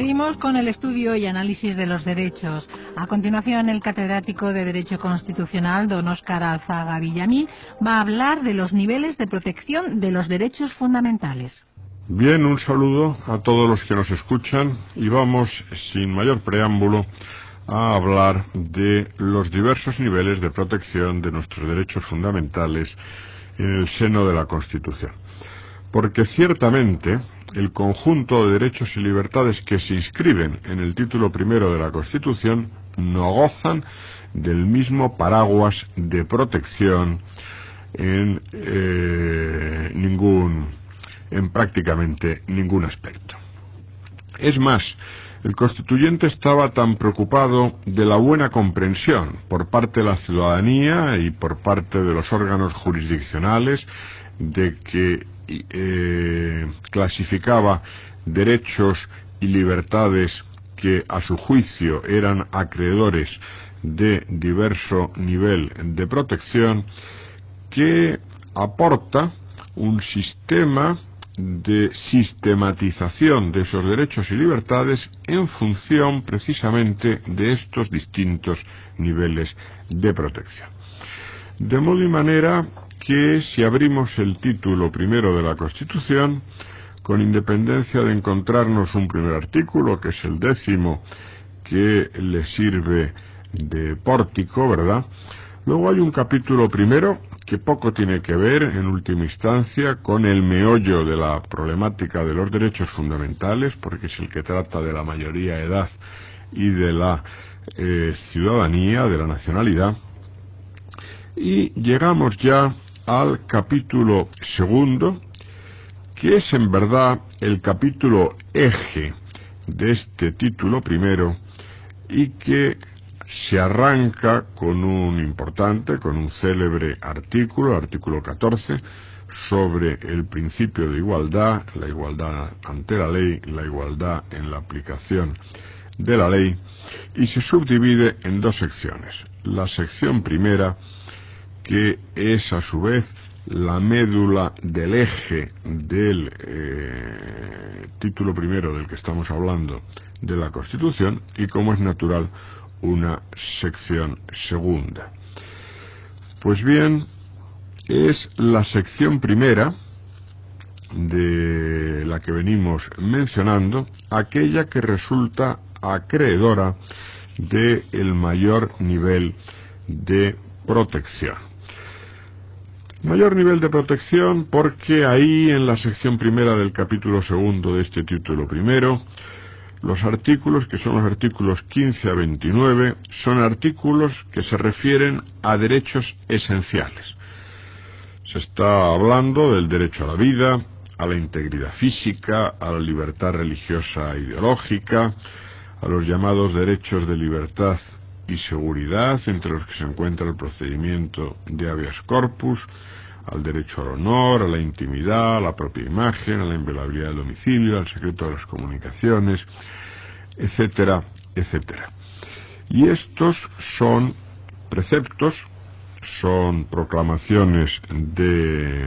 Seguimos con el estudio y análisis de los derechos. A continuación, el catedrático de Derecho Constitucional, don Óscar Alzaga Villamil, va a hablar de los niveles de protección de los derechos fundamentales. Bien, un saludo a todos los que nos escuchan y vamos, sin mayor preámbulo, a hablar de los diversos niveles de protección de nuestros derechos fundamentales en el seno de la Constitución. Porque ciertamente el conjunto de derechos y libertades que se inscriben en el título primero de la Constitución no gozan del mismo paraguas de protección en prácticamente ningún aspecto. Es más, el constituyente estaba tan preocupado de la buena comprensión por parte de la ciudadanía y por parte de los órganos jurisdiccionales de que clasificaba derechos y libertades que a su juicio eran acreedores de diverso nivel de protección, que aporta un sistema de sistematización de esos derechos y libertades en función precisamente de estos distintos niveles de protección. De modo y manera que si abrimos el título primero de la Constitución, con independencia de encontrarnos un primer artículo, que es el 10º, que le sirve de pórtico, ¿verdad? Luego hay un capítulo primero que poco tiene que ver, en última instancia, con el meollo de la problemática de los derechos fundamentales, porque es el que trata de la mayoría de edad y de la ciudadanía, de la nacionalidad. Y llegamos ya al capítulo segundo, que es en verdad el capítulo eje de este título primero y que se arranca con un célebre artículo, artículo 14, sobre el principio de igualdad, la igualdad ante la ley, la igualdad en la aplicación de la ley, y se subdivide en dos secciones. La sección primera, que es a su vez la médula del eje del título primero del que estamos hablando de la Constitución, y como es natural, una sección segunda. Pues bien, es la sección primera de la que venimos mencionando, aquella que resulta acreedora del mayor nivel de protección. Mayor nivel de protección porque ahí en la sección primera del capítulo segundo de este título primero, los artículos, que son los artículos 15 a 29, son artículos que se refieren a derechos esenciales. Se está hablando del derecho a la vida, a la integridad física, a la libertad religiosa e ideológica, a los llamados derechos de libertad y seguridad, entre los que se encuentra el procedimiento de habeas corpus, al derecho al honor, a la intimidad, a la propia imagen, a la inviolabilidad del domicilio, al secreto de las comunicaciones, etcétera, etcétera. Y estos son preceptos, son proclamaciones de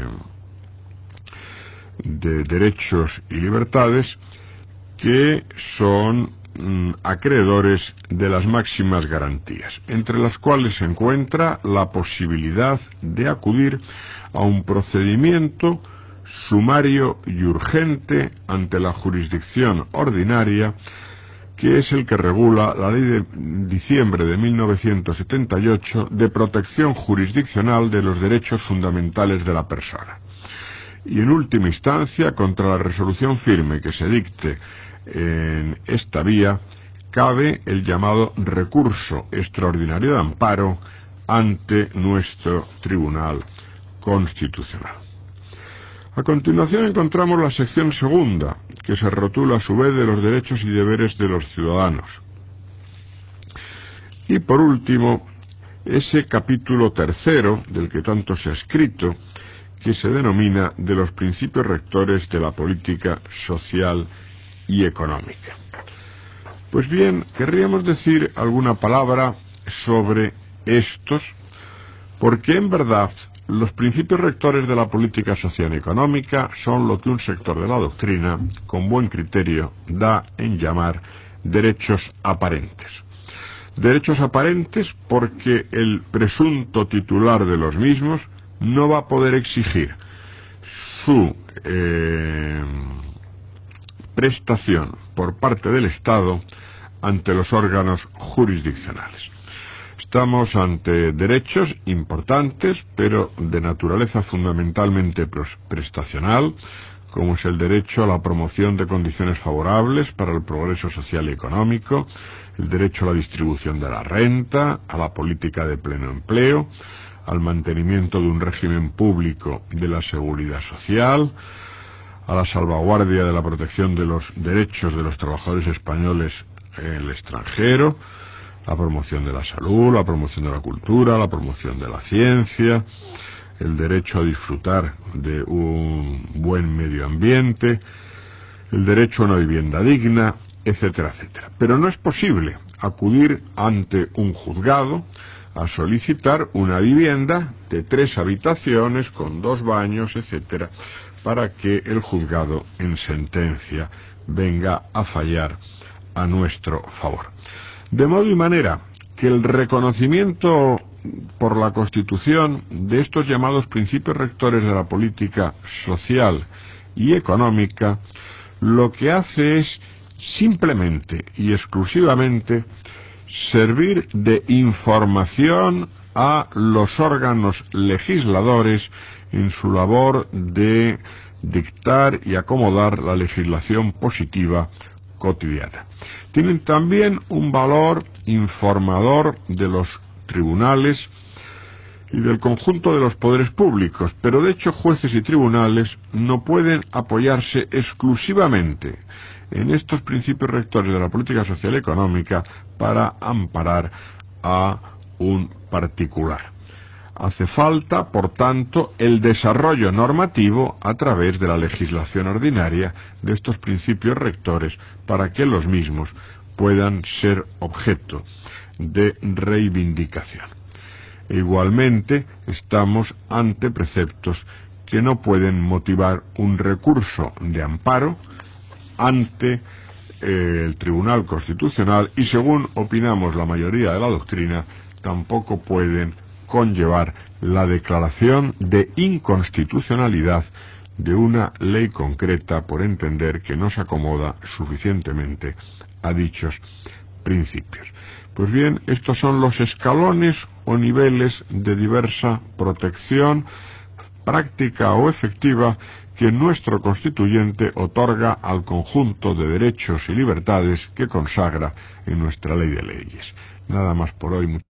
derechos y libertades que son acreedores de las máximas garantías, entre las cuales se encuentra la posibilidad de acudir a un procedimiento sumario y urgente ante la jurisdicción ordinaria, que es el que regula la Ley de diciembre de 1978 de protección jurisdiccional de los derechos fundamentales de la persona. Y en última instancia, contra la resolución firme que se dicte en esta vía, cabe el llamado recurso extraordinario de amparo ante nuestro Tribunal Constitucional. A continuación encontramos la sección segunda, que se rotula a su vez de los derechos y deberes de los ciudadanos. Y por último, ese capítulo tercero, del que tanto se ha escrito, que se denomina de los principios rectores de la política social y económica. Pues bien, querríamos decir alguna palabra sobre estos, porque en verdad Los principios rectores de la política social y económica son lo que un sector de la doctrina, con buen criterio, da en llamar derechos aparentes. Derechos aparentes porque el presunto titular de los mismos no va a poder exigir su prestación por parte del Estado ante los órganos jurisdiccionales. Estamos ante derechos importantes, pero de naturaleza fundamentalmente prestacional, como es el derecho a la promoción de condiciones favorables para el progreso social y económico, el derecho a la distribución de la renta, a la política de pleno empleo, al mantenimiento de un régimen público de la seguridad social, a la salvaguardia de la protección de los derechos de los trabajadores españoles en el extranjero, la promoción de la salud, la promoción de la cultura, la promoción de la ciencia, el derecho a disfrutar de un buen medio ambiente, el derecho a una vivienda digna, etcétera, etcétera. Pero no es posible acudir ante un juzgado a solicitar una vivienda de 3 habitaciones con 2 baños, etcétera, para que el juzgado en sentencia venga a fallar a nuestro favor. De modo y manera que el reconocimiento por la Constitución de estos llamados principios rectores de la política social y económica lo que hace es simplemente y exclusivamente servir de información a los órganos legisladores en su labor de dictar y acomodar la legislación positiva cotidiana. Tienen también un valor informador de los tribunales y del conjunto de los poderes públicos, pero de hecho jueces y tribunales no pueden apoyarse exclusivamente en estos principios rectores de la política social y económica para amparar a un particular. Hace falta, por tanto, el desarrollo normativo a través de la legislación ordinaria de estos principios rectores para que los mismos puedan ser objeto de reivindicación. Igualmente, estamos ante preceptos que no pueden motivar un recurso de amparo ante el Tribunal Constitucional y, según opinamos la mayoría de la doctrina, tampoco pueden conllevar la declaración de inconstitucionalidad de una ley concreta por entender que no se acomoda suficientemente a dichos principios. Pues bien, estos son los escalones o niveles de diversa protección práctica o efectiva que nuestro constituyente otorga al conjunto de derechos y libertades que consagra en nuestra ley de leyes. Nada más por hoy.